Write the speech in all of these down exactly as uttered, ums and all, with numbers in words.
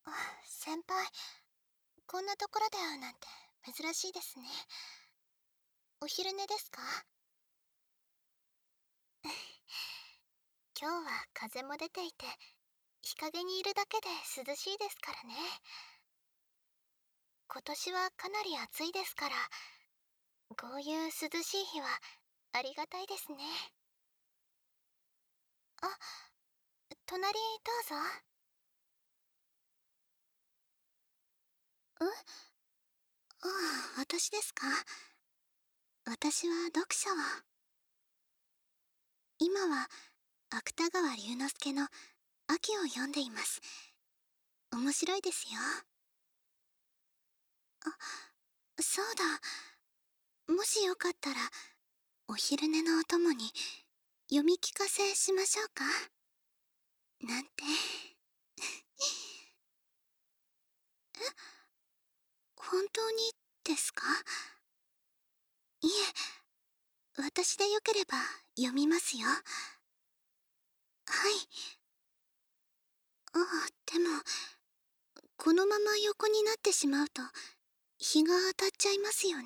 あ、先輩、こんなところで会うなんて珍しいですね。お昼寝ですか？今日は風も出ていて、日陰にいるだけで涼しいですからね。今年はかなり暑いですから、こういう涼しい日はありがたいですね。あ、隣どうぞ。ん？ああ、私ですか？私は読書を。今は芥川龍之介の秋を読んでいます。面白いですよ。あ、そうだ。もしよかったら、お昼寝のお供に読み聞かせしましょうか？なんて。え、本当にですか？いえ、私でよければ読みますよ。はい。ああ、でも、このまま横になってしまうと、日が当たっちゃいますよね。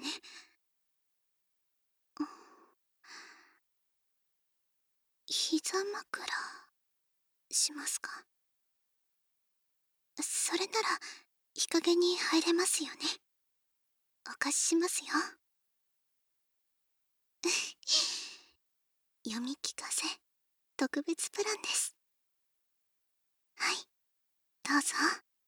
膝枕しますか？それなら日陰に入れますよね。お貸ししますよ。読み聞かせ特別プランです。はい、どうぞ。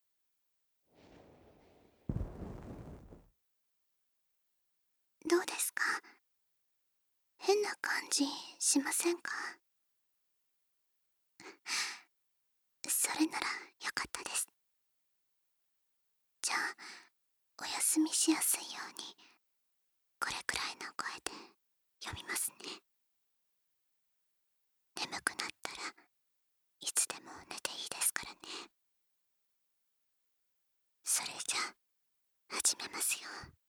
どうですか？変な感じしませんか？それならよかったです。じゃあ、お休みしやすいように、これくらいの声で読みますね。眠くなったらいつでも寝ていいですからね。それじゃあ、始めますよ。